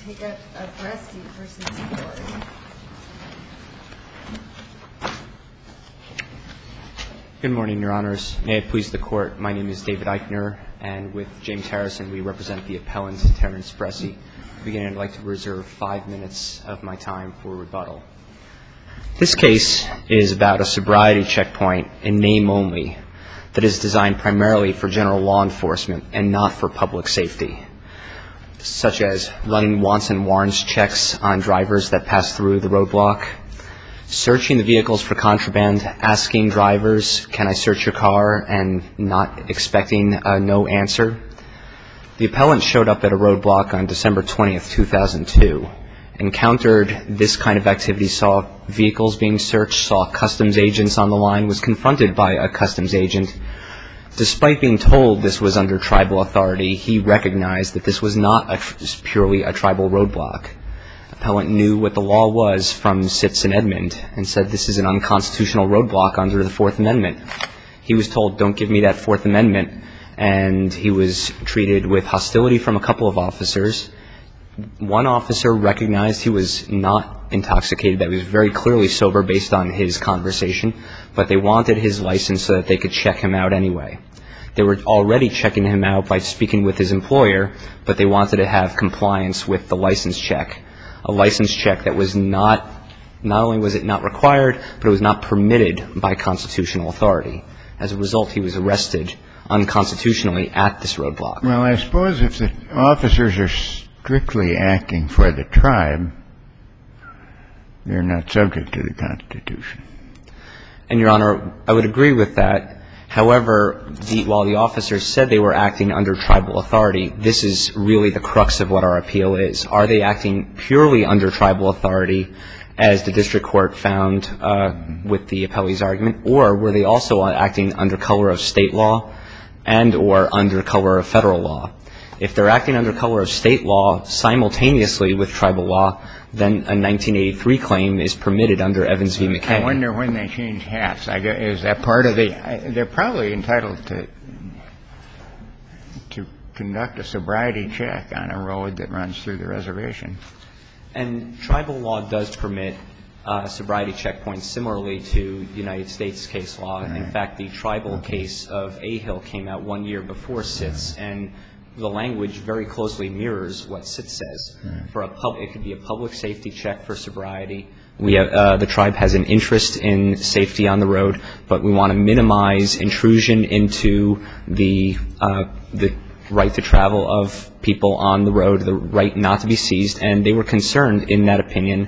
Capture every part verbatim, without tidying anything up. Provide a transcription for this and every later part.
take up Bresci versus Ford. Good morning, Your Honors. May it please the Court, my name is David Eichner, and with James Harrison, we represent the appellant, Terrence Bresci. To begin, I'd like to reserve five minutes of my time for rebuttal. This case is about a sobriety checkpoint in name only that is designed primarily for general law enforcement and not for public safety, such as running wants and warrants checks on drivers that pass through the roadblock, searching the vehicles for contraband, asking drivers, can I search your car, and not expecting a no answer. The appellant showed up at a roadblock on December twentieth, two thousand two, encountered this kind of activity, saw vehicles being searched, saw customs agents on the line, was confronted by a customs agent. Despite being told this was under tribal authority, he recognized that this was not a, purely a tribal roadblock. Appellant knew what the law was from Sitz and Edmond and said this is an unconstitutional roadblock under the Fourth Amendment. He was told, don't give me that Fourth Amendment, and he was treated with hostility from a couple of officers. One officer recognized he was not intoxicated, that he was very clearly sober based on his conversation, but they wanted his license so that they could check him out anyway. They were already checking him out by speaking with his employer, but they wanted to have compliance with the license check, a license check that was not, not only was it not required, but it was not permitted by constitutional authority. As a result, he was arrested unconstitutionally at this roadblock. Well, I suppose if the officers are strictly acting for the tribe, they're not subject to the Constitution. And, Your Honor, I would agree with that. However, the, while the officers said they were acting under tribal authority, this is really the crux of what our appeal is. Are they acting purely under tribal authority, as the district court found uh, with the appellee's argument, or were they also acting under color of state law and or under color of federal law? If they're acting under color of state law simultaneously with tribal law, then a nineteen eighty-three claim is permitted under Evans v. McKay. I wonder when they change hats. I guess, is that part of the – they're probably entitled to to conduct a sobriety check on a road that runs through the reservation. And tribal law does permit uh, sobriety checkpoints similarly to United States case law. Right. In fact, the tribal okay. case of Ahill came out one year before Sitz, right. and the language very closely mirrors what Sitz says. Right. For a pub, it could be a public safety check for sobriety. We have, uh, the tribe has an interest in safety on the road, but we want to minimize intrusion into the uh, the right to travel of people on the road, the right not to be seized, and they were concerned in that opinion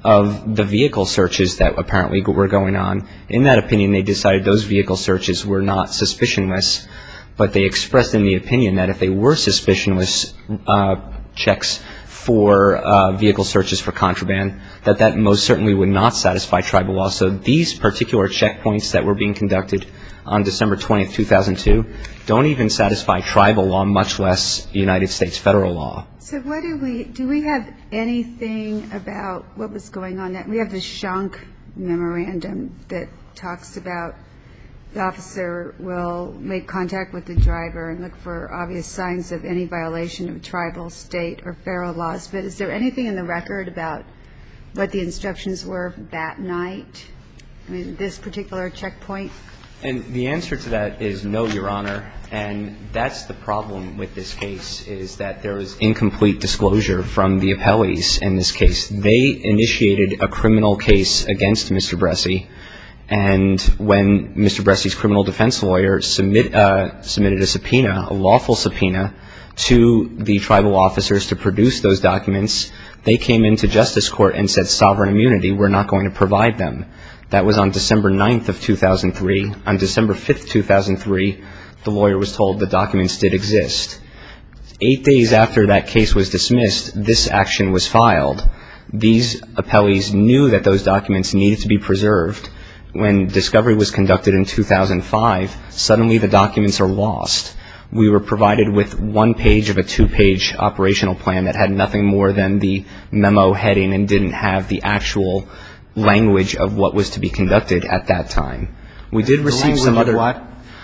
of the vehicle searches that apparently were going on. In that opinion, they decided those vehicle searches were not suspicionless, but they expressed in the opinion that if they were suspicionless uh, checks for uh, vehicle searches for contraband, that that most certainly would not satisfy tribal law. So these particular checkpoints that were being conducted on December twentieth, two thousand two, don't even satisfy tribal law, much less United States federal law. So what do we, do we have anything about what was going on? We have the Schunk memorandum that talks about the officer will make contact with the driver and look for obvious signs of any violation of tribal, state, or federal laws. But is there anything in the record about what the instructions were that night? I mean, this particular checkpoint? And the answer to that is no, Your Honor. And that's the problem with this case, is that there is incomplete disclosure from the appellees in this case. They initiated a criminal case against Mister Bresci. And when Mister Bresci's criminal defense lawyer submit, uh, submitted a subpoena, a lawful subpoena, to the tribal officers to produce those documents, they came into justice court and said sovereign immunity, we're not going to provide them. That was on December ninth of two thousand three. On December fifth, two thousand three, the lawyer was told the documents did exist. Eight days after that case was dismissed, this action was filed. These appellees knew that those documents needed to be preserved. When discovery was conducted in two thousand five, suddenly the documents are lost. We were provided with one page of a two-page operational plan that had nothing more than the memo heading and didn't have the actual language of what was to be conducted at that time. We did receive some other... What?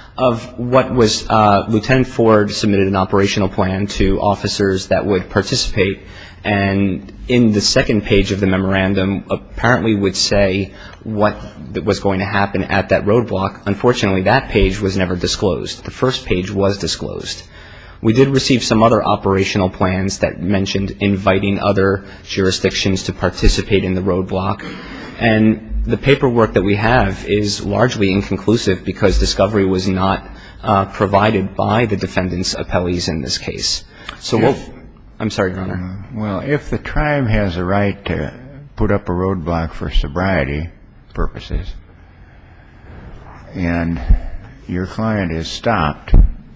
Of what was, uh, Lieutenant Ford submitted an operational plan to officers that would participate, And in the second page of the memorandum apparently would say what was going to happen at that roadblock. Unfortunately, that page was never disclosed. The first page was disclosed. We did receive some other operational plans that mentioned inviting other jurisdictions to participate in the roadblock. And the paperwork that we have is largely inconclusive because discovery was not uh, provided by the defendants' appellees in this case. So what... I'm sorry, Your Honor. Well, if the tribe has a right to put up a roadblock for sobriety purposes and your client is stopped,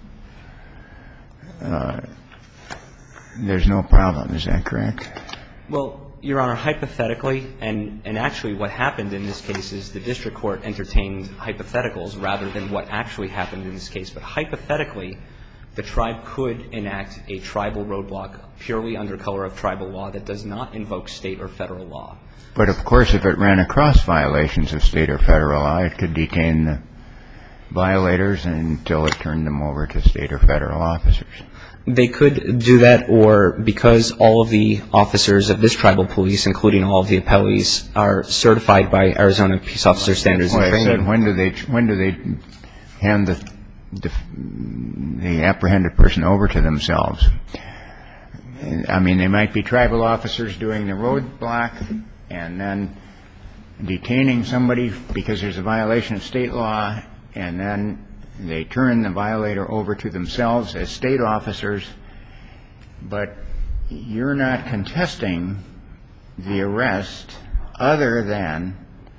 uh, there's no problem. Is that correct? Well, Your Honor, hypothetically, and, and actually what happened in this case is the district court entertained hypotheticals rather than what actually happened in this case. But hypothetically, the tribe could enact a tribal roadblock purely under color of tribal law that does not invoke state or federal law. But, of course, if it ran across violations of state or federal law, it could detain the violators until it turned them over to state or federal officers. They could do that, or because all of the officers of this tribal police, including all of the appellees, are certified by Arizona Peace Officer Standards and Training. Well, I said, when do they, when do they hand the the apprehended person over to themselves? I mean, they might be tribal officers doing the roadblock and then detaining somebody because there's a violation of state law, and then they turn the violator over to themselves as state officers, but you're not contesting the arrest other than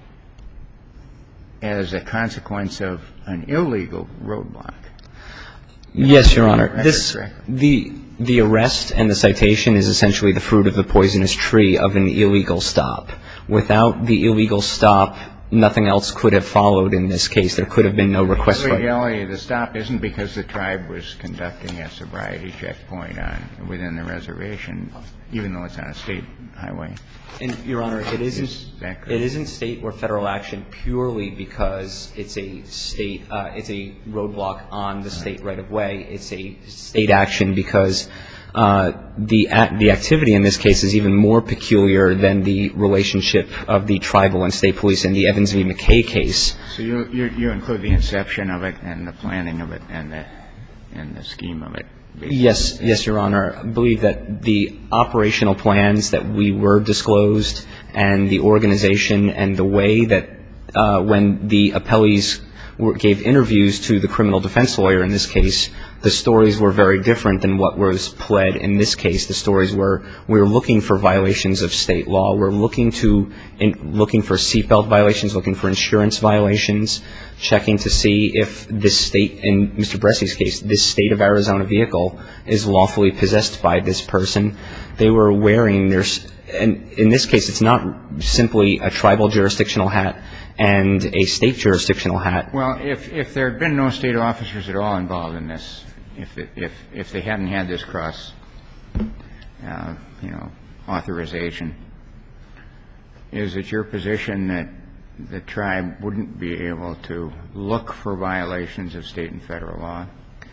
as a consequence of an illegal roadblock. Yes, Your Honor. This, the, the arrest and the citation is essentially the fruit of the poisonous tree of an illegal stop. Without the illegal stop, nothing else could have followed in this case. There could have been no request for it. The legality of the stop isn't because the tribe was conducting a sobriety checkpoint on within the reservation, even though it's on a state highway. And, Your Honor, it isn't, it isn't state or federal action purely because it's a state, uh, it's a roadblock on the state right-of-way. It's a state action because uh, the the activity in this case is even more peculiar than the relationship of the tribal and state police in the Evans v. McKay case. So you, you you include the inception of it and the planning of it and the and the scheme of it. Basically. Yes, yes, Your Honor. I believe that the operational plans that we were disclosed and the organization and the way that uh, when the appellees were, gave interviews to the criminal defense lawyer in this case, the stories were very different than what was pled in this case. The stories were, we were looking for violations of state law. We're looking to, in, looking for seatbelt violations, looking for insurance violations, checking to see if this state, in Mister Bressy's case, this state of Arizona vehicle is lawfully possessed by this person. They were wearing their, and in this case, it's not simply a tribal jurisdictional hat and a state jurisdictional hat. Well, if if there had been no state officers at all involved in this, if it, if if they hadn't had this cross, uh, you know, authorization, is it your position that the tribe wouldn't be able to look for violations of state and federal law?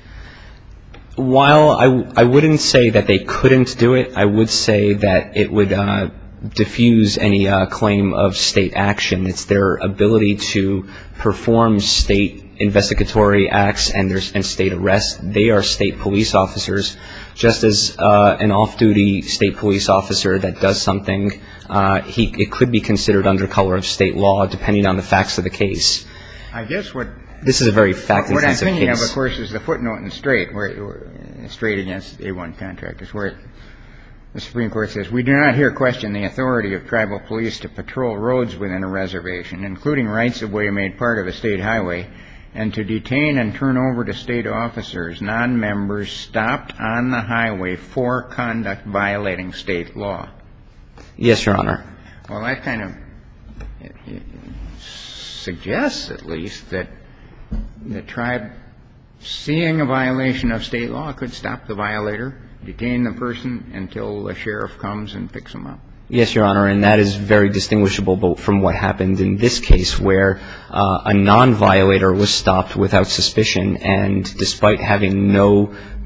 While I, I wouldn't say that they couldn't do it, I would say that it would uh, diffuse any uh, claim of state action. It's their ability to perform state investigatory acts and, their, and state arrests. They are state police officers, just as uh, an off-duty state police officer that does something, uh, he, it could be considered under color of state law, depending on the facts of the case. I guess what this is a very fact-intensive case. What I'm thinking of, of course, is the footnote in Strait, where, where Strait against A one contractors, where it, the Supreme Court says, we do not here question the authority of tribal police to patrol roads within a reservation, including rights-of-way made part of a state highway, and to detain and turn over to state officers non-members stopped on the highway for conduct violating state law. Yes, Your Honor. Well, that kind of it, it suggests, at least, that the tribe, seeing a violation of state law, could stop the violator, detain the person until the sheriff comes and picks them up. Yes, Your Honor, and that is very distinguishable from what happened in this case, where uh, a non-violator was stopped without suspicion, and despite having no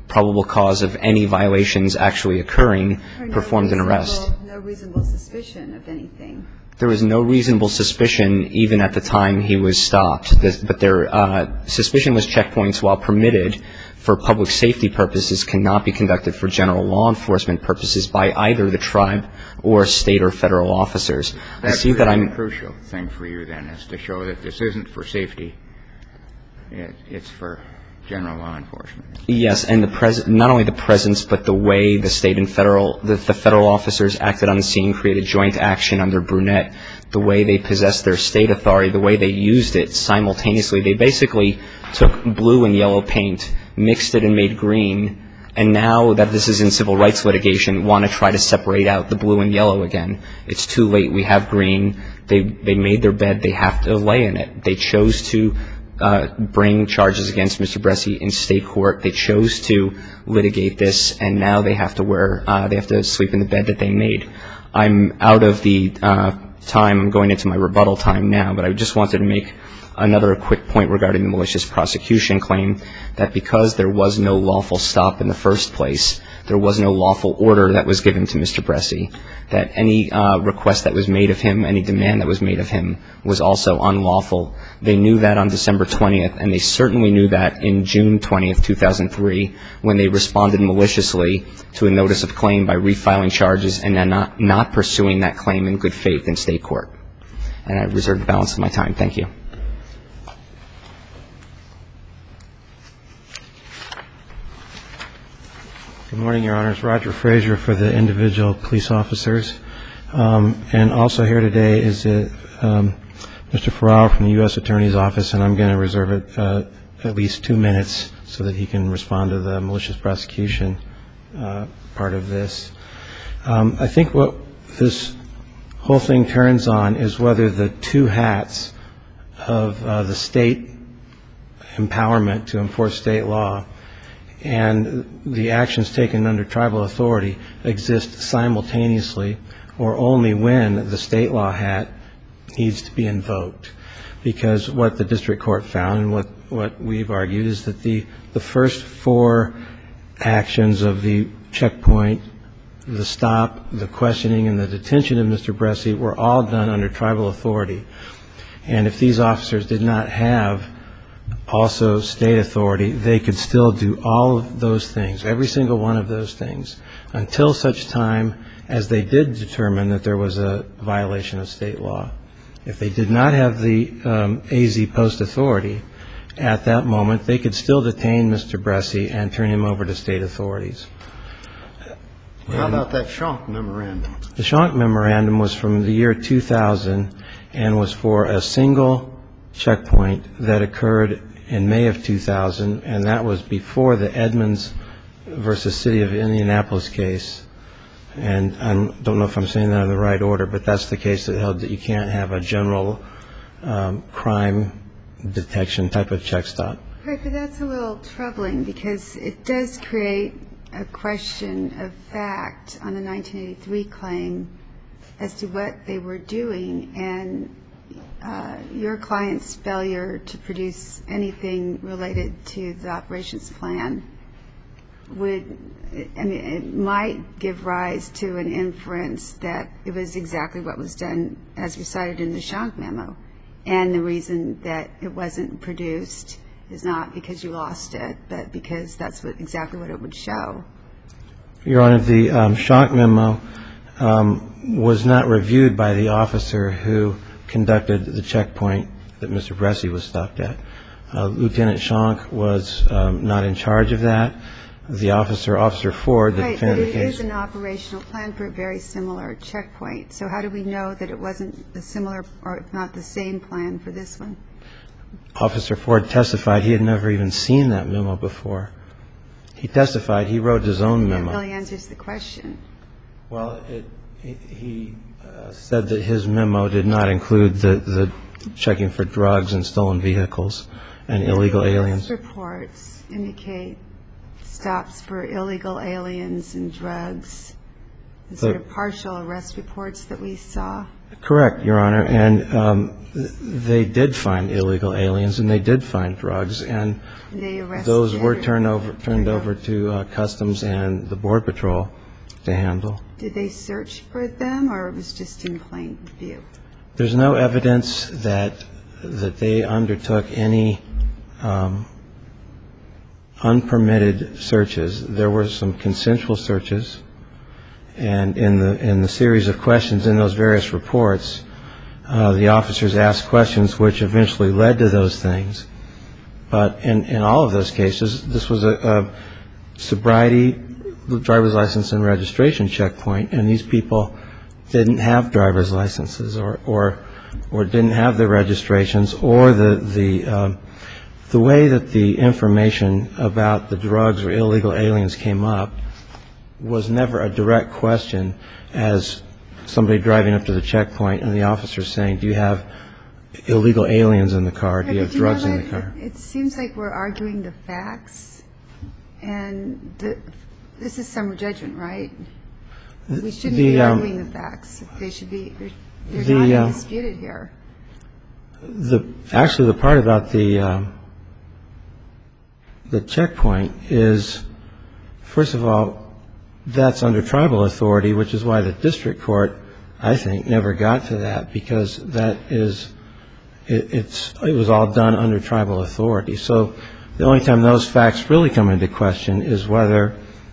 probable cause of any violations actually occurring, Or no performed an arrest. reasonable- No reasonable suspicion of anything. There was no reasonable suspicion even at the time he was stopped, This- but their uh, suspicion was checkpoints, while permitted for public safety purposes, cannot be conducted for general law enforcement purposes by either the tribe or state or federal officers. I That's see that really I'm the crucial thing for you then, is to show that this isn't for safety. It, it's for general law enforcement. Yes, and the pres- not only the presence, but the way the state and federal, the, the federal officers acted on the scene, created joint action under Brunette, the way they possessed their state authority, the way they used it simultaneously. They basically took blue and yellow paint, mixed it and made green, and now that this is in civil rights litigation, want to try to separate out the blue and yellow again. It's too late. We have green. They, they made their bed. They have to lay in it. They chose to Uh, bring charges against Mister Bressi in state court. They chose to litigate this, and now they have to wear, uh, they have to sleep in the bed that they made. I'm out of the uh, time. I'm going into my rebuttal time now, but I just wanted to make another quick point regarding the malicious prosecution claim, that because there was no lawful stop in the first place, there was no lawful order that was given to Mister Bressi, that any uh, request that was made of him, any demand that was made of him, was also unlawful. They knew that on December twentieth, and they certainly knew that in June twentieth, two thousand three, when they responded maliciously to a notice of claim by refiling charges and then not, not pursuing that claim in good faith in state court. And I reserve the balance of my time. Thank you. Good morning, Your Honors. Roger Frazier for the individual police officers. Um, and also here today is uh, um, Mister Farrar from the U S Attorney's Office, and I'm going to reserve it uh, at least two minutes so that he can respond to the malicious prosecution uh, part of this. Um, I think what this whole thing turns on is whether the two hats of uh, the state empowerment to enforce state law and the actions taken under tribal authority exist simultaneously, or only when the state law hat needs to be invoked. Because what the district court found, and what, what we've argued, is that the, the first four actions of the checkpoint, the stop, the questioning, and the detention of Mister Bressi were all done under tribal authority. And if these officers did not have also state authority, they could still do all of those things, every single one of those things, until such time as they did determine that there was a violation of state law. If they did not have the um, A Z post authority at that moment, they could still detain Mister Bressi and turn him over to state authorities. How about that Schonk memorandum? The Schonk memorandum was from the year two thousand and was for a single checkpoint that occurred in May of two thousand, and that was before the Edmonds versus City of Indianapolis case. And I don't know if I'm saying that in the right order, but that's the case that held that you can't have a general um, crime detection type of check stop. Right, but that's a little troubling because it does create a question of fact on the nineteen eighty-three claim as to what they were doing, and uh, your client's failure to produce anything related to the operations plan would, I mean, it might give rise to an inference that it was exactly what was done as recited in the Schonk memo. And the reason that it wasn't produced is not because you lost it, but because that's what exactly what it would show. Your Honor, the um, Schonk memo um, was not reviewed by the officer who conducted the checkpoint that Mister Bressi was stopped at. Uh, Lieutenant Schonk was um, not in charge of that. The officer, Officer Ford, the Right, but defendant it case. is an operational plan for a very similar checkpoint. So how do we know that it wasn't a similar or not the same plan for this one? Officer Ford testified he had never even seen that memo before. He testified he wrote his own memo. That really answers the question. Well, it, he, he uh, said that his memo did not include the, the checking for drugs and stolen vehicles and illegal aliens. Reports indicate stops for illegal aliens and drugs the sort of partial arrest reports that we saw? Correct, Your Honor. And um, they did find illegal aliens, and they did find drugs, and They arrested those were or- turned over turned over to uh, Customs and the Border Patrol to handle. Did they search for them, or it was just in plain view? There's no evidence that that they undertook any um, unpermitted searches. There were some consensual searches, and in the in the series of questions in those various reports, uh, the officers asked questions which eventually led to those things. But in, in all of those cases, this was a, a sobriety, driver's license, and registration checkpoint, and these people didn't have driver's licenses or or, or didn't have the registrations or the the um, the way that the information about the drugs or illegal aliens came up was never a direct question as somebody driving up to the checkpoint and the officer saying, do you have illegal aliens in the car? Do you have But drugs know in the what? car? It it seems like we're arguing the facts, and the, this is summary judgment, right? We shouldn't The, be um, arguing the facts. They should be, they're, they're The, not uh, disputed here. The actually the part about the um, the checkpoint is, first of all, that's under tribal authority, which is why the district court, I think, never got to that, because that is it, it's it was all done under tribal authority. So the only time those facts really come into question is whether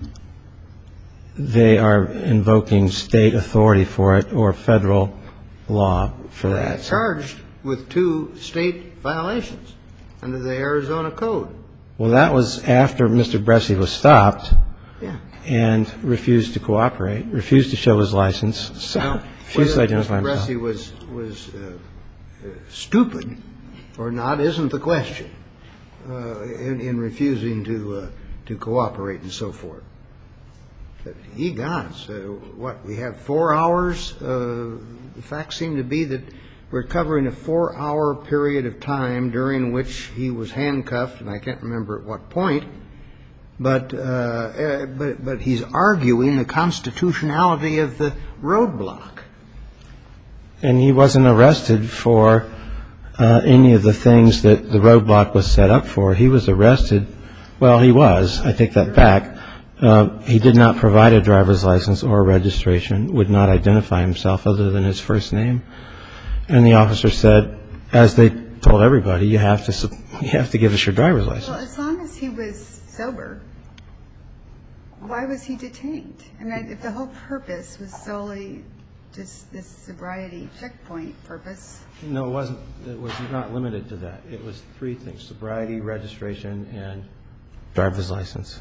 they are invoking state authority for it or federal law for that. Charged with two state violations under the Arizona Code. Well, that was after Mister Bresci was stopped Yeah. and refused to cooperate, refused to show his license, so Now, refused to whether identify Mister himself. Bresci was was uh, uh, stupid or not isn't the question uh, in, in refusing to uh, to cooperate and so forth. But he got so what we have four hours. Uh, the facts seem to be that we're covering a four-hour period of time during which he was handcuffed, and I can't remember at what point. But, uh, uh, but but he's arguing the constitutionality of the roadblock. And he wasn't arrested for uh, any of the things that the roadblock was set up for. He was arrested, well, he was, I take that back. Uh, he did not provide a driver's license or a registration, would not identify himself other than his first name. And the officer said, as they told everybody, you have to su- you have to give us your driver's license. Well, as long as he was sober, why was he detained? I mean, if the whole purpose was solely just this sobriety checkpoint purpose. No, it wasn't. It was not limited to that. It was three things: sobriety, registration, and driver's license.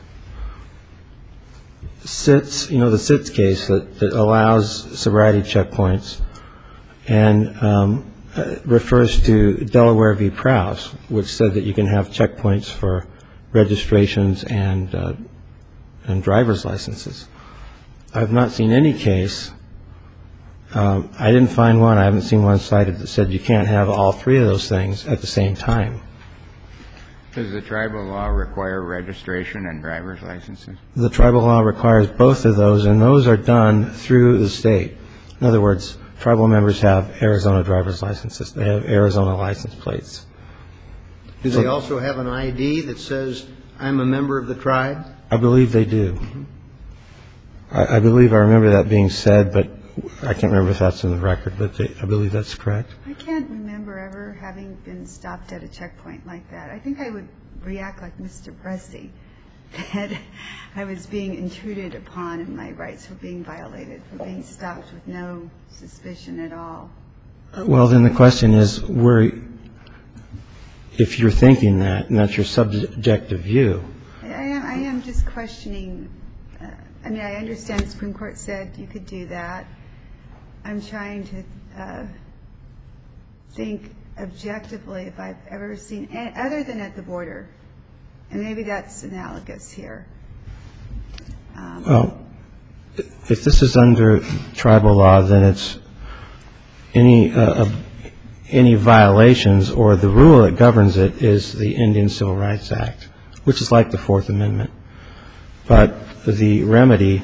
S I T S, you know, the S I T S case that, that allows sobriety checkpoints and um, uh, refers to Delaware v. Prowse, which said that you can have checkpoints for registrations and uh, and driver's licenses. I've not seen any case. Um, I didn't find one. I haven't seen one cited that said you can't have all three of those things at the same time. Does the tribal law require registration and driver's licenses? The tribal law requires both of those, and those are done through the state. In other words, tribal members have Arizona driver's licenses. They have Arizona license plates. Do they also have an I D that says, I'm a member of the tribe? I believe they do. I, I believe I remember that being said, but I can't remember if that's in the record, but they, I believe that's correct. I can't remember ever having been stopped at a checkpoint like that. I think I would react like Mister Bresci, that I was being intruded upon and my rights were being violated for being stopped with no suspicion at all. Well, then the question is, were, if you're thinking that, and that's your subjective view. I am, I am just questioning, uh, I mean, I understand the Supreme Court said you could do that. I'm trying to uh, think objectively if I've ever seen, other than at the border, and maybe that's analogous here. Um, Well, if this is under tribal law, then it's any uh, uh, any violations or the rule that governs it is the Indian Civil Rights Act, which is like the Fourth Amendment. But the remedy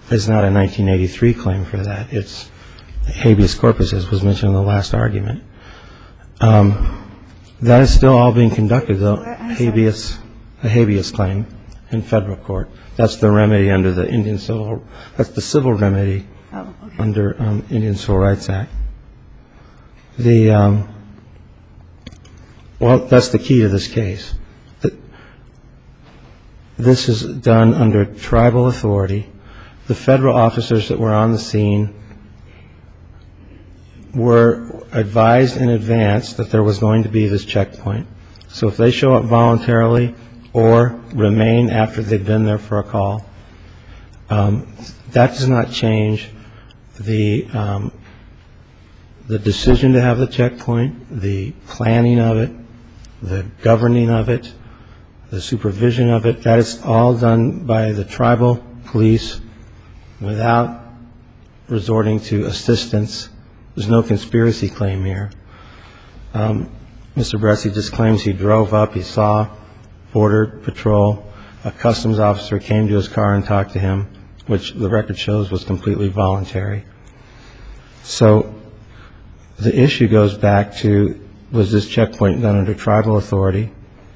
It's not a nineteen eighty-three claim for that. It's habeas corpus, as was mentioned in the last argument. Um, that is still all being conducted, though, habeas, a habeas claim in federal court. That's the remedy under the Indian Civil, that's the civil remedy Oh, okay. under um, Indian Civil Rights Act. The, um, well, that's the key to this case. This is done under tribal authority. The federal officers that were on the scene were advised in advance that there was going to be this checkpoint. So if they show up voluntarily or remain after they've been there for a call, um, that does not change the um, the decision to have the checkpoint, the planning of it, the governing of it, the supervision of it. That is all done by the tribal police without resorting to assistance. There's no conspiracy claim here. Um, Mister Bressi just claims he drove up, he saw Border Patrol, a customs officer came to his car and talked to him, which the record shows was completely voluntary. So the issue goes back to, was this checkpoint done under tribal authority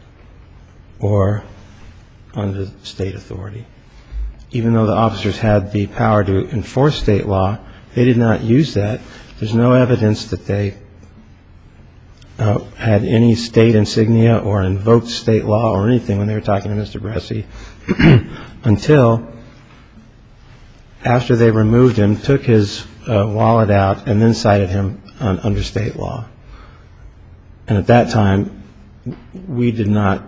or under state authority? Even though the officers had the power to enforce state law, they did not use that. There's no evidence that they uh, had any state insignia or invoked state law or anything when they were talking to Mister Bressi until after they removed him, took his uh, wallet out, and then cited him on, under state law. And at that time, we did not,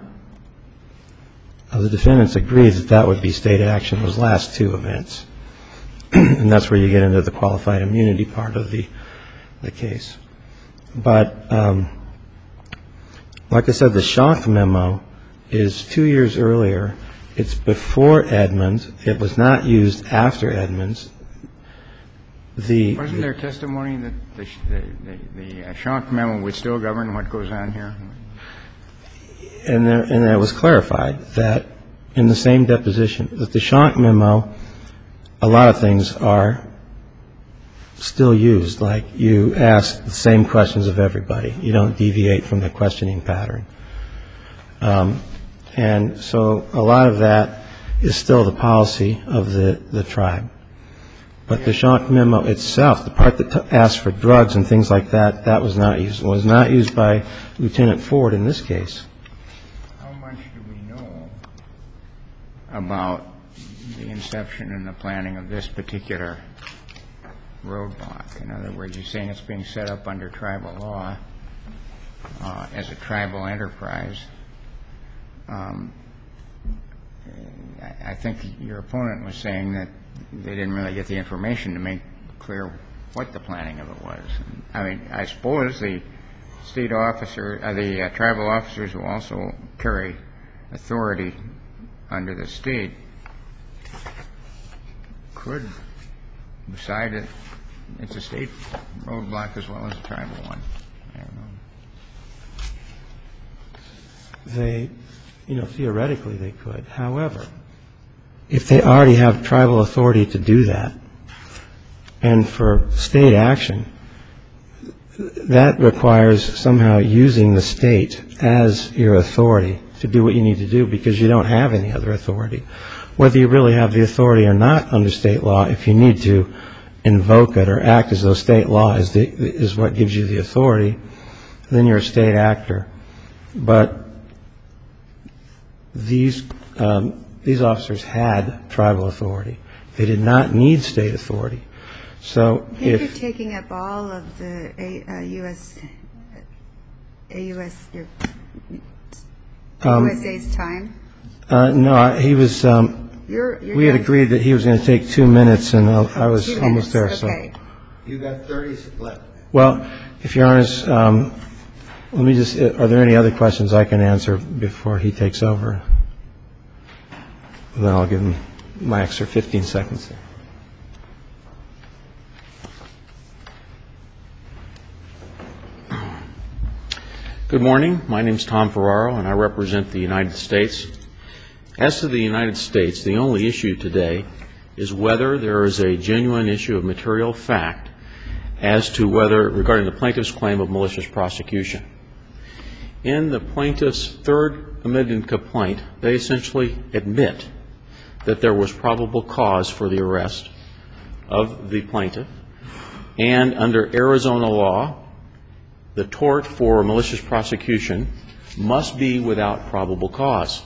uh, the defendants agreed that that would be state action, those last two events. And that's where you get into the qualified immunity part of the the case. But um, like I said, the Schank memo is two years earlier. It's before Edmunds. It was not used after Edmunds. The Wasn't there testimony that the the, the, the uh, Schank memo would still govern what goes on here? And there, and it was clarified that in the same deposition that the Schank memo, a lot of things are still used, like you ask the same questions of everybody. You don't deviate from the questioning pattern. Um, and so a lot of that is still the policy of the, the tribe. But the Schank memo itself, the part that t- asked for drugs and things like that, that was not used. It was not used by Lieutenant Ford in this case. How much do we know about the inception and the planning of this particular roadblock? In other words, you're saying it's being set up under tribal law uh, as a tribal enterprise. Um, I, I think your opponent was saying that they didn't really get the information to make clear what the planning of it was. I mean, I suppose the state officer, uh, the uh, tribal officers who also carry authority under the state could decide that it's a state roadblock as well as a tribal one. I don't know. They, you know, theoretically they could. However, if they already have tribal authority to do that, and for state action, that requires somehow using the state as your authority to do what you need to do because you don't have any other authority. Whether you really have the authority or not under state law, if you need to invoke it or act as though state law is, the, is what gives you the authority, then you're a state actor. But these um, these officers had tribal authority. They did not need state authority. So I think if you're taking up all of the A, uh, U S A U S your Um, U S A's time. uh, no, I- he was. Um, You're, you're we had done. agreed that he was going to take two minutes, and I, I was Two almost there. minutes, okay. So, You got thirty left. well, if you're honest, um, let me just. Are there any other questions I can answer before he takes over? And then I'll give him my extra fifteen seconds. Good morning. My name is Tom Ferraro, and I represent the United States. As to the United States, the only issue today is whether there is a genuine issue of material fact as to whether, regarding the plaintiff's claim of malicious prosecution. In the plaintiff's third amended complaint, they essentially admit that there was probable cause for the arrest of the plaintiff, and under Arizona law, the tort for malicious prosecution must be without probable cause.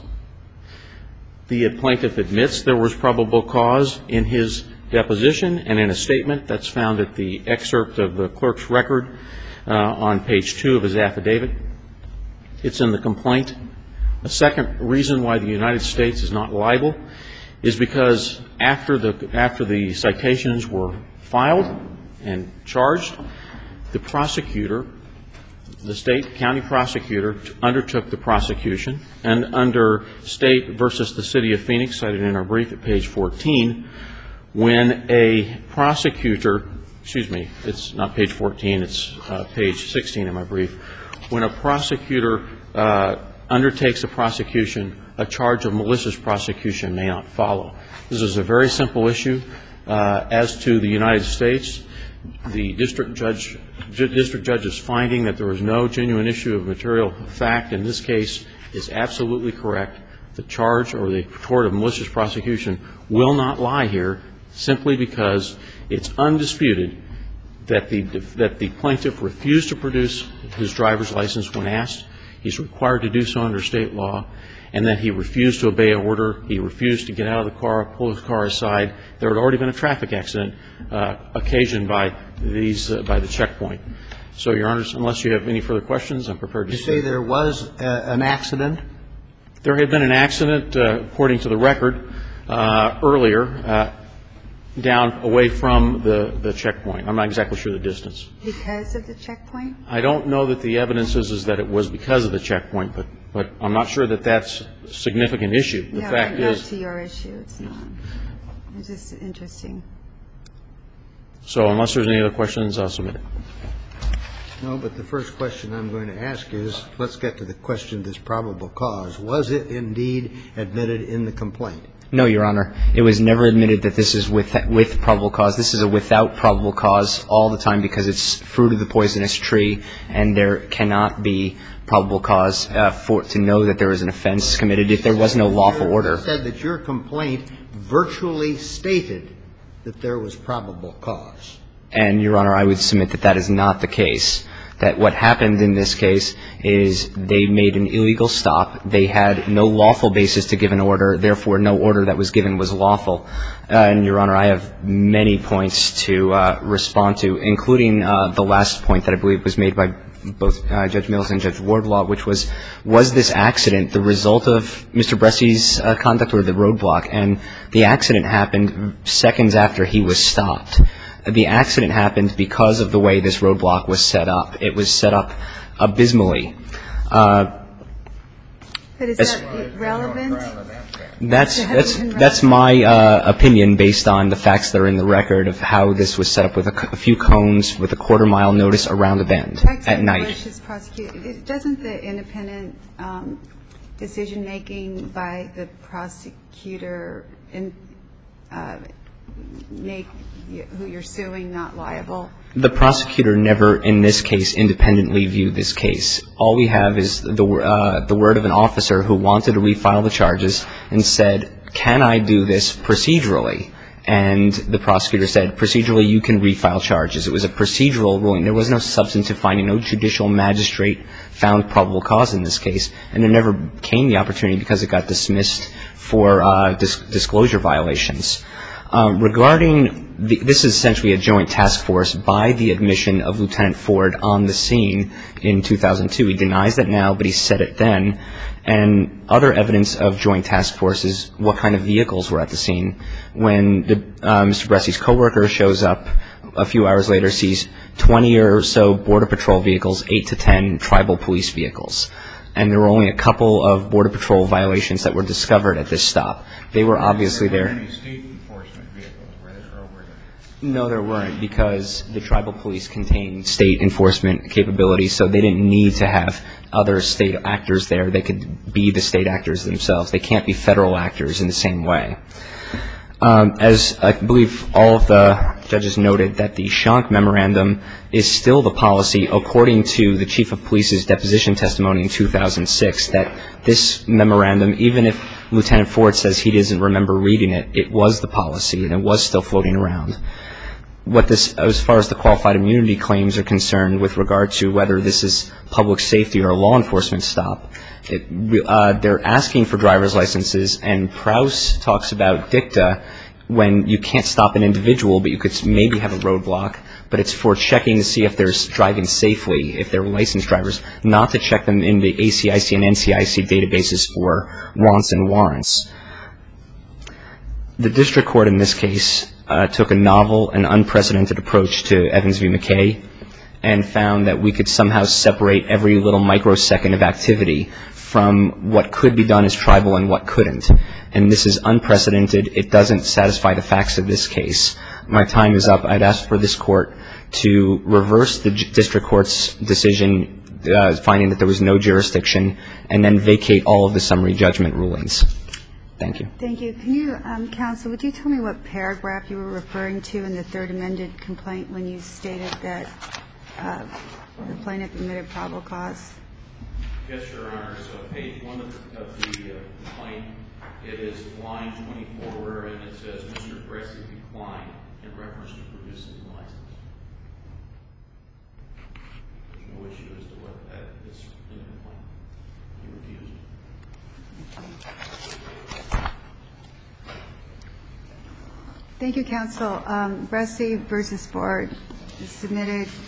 The plaintiff admits there was probable cause in his deposition and in a statement that's found at the excerpt of the clerk's record uh, on page two of his affidavit. It's in the complaint. The second reason why the United States is not liable is because after the after the citations were filed and charged, the prosecutor, the state county prosecutor, undertook the prosecution, and under State versus the City of Phoenix, cited in our brief at page fourteen, when a prosecutor, excuse me, it's not page fourteen, it's uh, page sixteen in my brief, when a prosecutor uh, undertakes a prosecution, a charge of malicious prosecution may not follow. This is a very simple issue. Uh, as to the United States, the district judge, district judge's finding that there was no genuine issue of material fact in this case is absolutely correct. The charge or the tort of malicious prosecution will not lie here, simply because it's undisputed that the that the plaintiff refused to produce his driver's license when asked. He's required to do so under state law, and that he refused to obey an order. He refused to get out of the car, pull his car aside. There had already been a traffic accident uh, occasioned by these uh, by the checkpoint. So, Your Honors, unless you have any further questions, I'm prepared to. You say there was uh, an accident? There had been an accident, uh, according to the record, uh, earlier, uh, down away from the, the checkpoint. I'm not exactly sure the distance. Because of the checkpoint? I don't know that the evidence is, is that it was because of the checkpoint, but, but I'm not sure that that's a significant issue. The no, fact not is, to your issue. It's not. It's just interesting. So unless there's any other questions, I'll submit it. No, but the first question I'm going to ask is, let's get to the question of this probable cause. Was it indeed admitted in the complaint? No, Your Honor. It was never admitted that this is with with probable cause. This is a without probable cause all the time because it's fruit of the poisonous tree, and there cannot be probable cause uh, for to know that there is an offense committed if there was no lawful order. You said that your complaint virtually stated that there was probable cause. And, Your Honor, I would submit that that is not the case. That what happened in this case is they made an illegal stop. They had no lawful basis to give an order. Therefore, no order that was given was lawful. Uh, and, Your Honor, I have many points to uh, respond to, including uh, the last point that I believe was made by both uh, Judge Mills and Judge Wardlaw, which was, was this accident the result of Mister Bressy's uh, conduct or the roadblock? And the accident happened seconds after he was stopped. The accident happened because of the way this roadblock was set up. It was set up abysmally. Uh, but is that relevant? That's that's that's my uh, opinion based on the facts that are in the record of how this was set up with a, a few cones with a quarter mile notice around a bend at night. Doesn't the independent um, decision making by the prosecutor in, uh, make who you're suing not liable? The prosecutor never, in this case, independently viewed this case. All we have is the uh, the word of an officer who wanted to refile the charges and said, "Can I do this procedurally?" And the prosecutor said, "Procedurally, you can refile charges." It was a procedural ruling. There was no substantive finding. No judicial magistrate found probable cause in this case, and there never came the opportunity because it got dismissed for uh, dis- disclosure violations. Um, regarding the, this is essentially a joint task force by the admission of Lieutenant Ford on the scene in two thousand two. He denies that now, but he said it then. And other evidence of joint task force is what kind of vehicles were at the scene. When the, uh, Mister Bressy's coworker shows up a few hours later, sees twenty or so Border Patrol vehicles, eight to ten tribal police vehicles. And there were only a couple of Border Patrol violations that were discovered at this stop. They were obviously there. No, there weren't, because the tribal police contained state enforcement capabilities, so they didn't need to have other state actors there. They could be the state actors themselves. They can't be federal actors in the same way. Um, as I believe all of the judges noted, that the Schank Memorandum is still the policy, according to the Chief of Police's deposition testimony in two thousand six, that this memorandum, even if Lieutenant Ford says he doesn't remember reading it, it was the policy and it was still floating around. What this, as far as the qualified immunity claims are concerned with regard to whether this is public safety or a law enforcement stop, It, uh, they're asking for driver's licenses, and Prowse talks about dicta when you can't stop an individual, but you could maybe have a roadblock, but it's for checking to see if they're driving safely, if they're licensed drivers, not to check them in the A C I C and N C I C databases for wants and warrants. The district court in this case uh, took a novel and unprecedented approach to Evans v. McKay and found that we could somehow separate every little microsecond of activity from what could be done as tribal and what couldn't. And this is unprecedented. It doesn't satisfy the facts of this case. My time is up. I'd ask for this court to reverse the j- district court's decision uh, finding that there was no jurisdiction and then vacate all of the summary judgment rulings. Thank you. Thank you. Can you, um, counsel, would you tell me what paragraph you were referring to in the third amended complaint when you stated that uh, the plaintiff admitted probable cause? Yes, Your Honor. So page one of the, of the uh, complaint, it is line twenty-four, wherein it says Mister Bressi declined in reference to producing the license. There's no issue as to what that is in the complaint. He refused. Thank you, counsel. Um, Bressi versus Ford is submitted.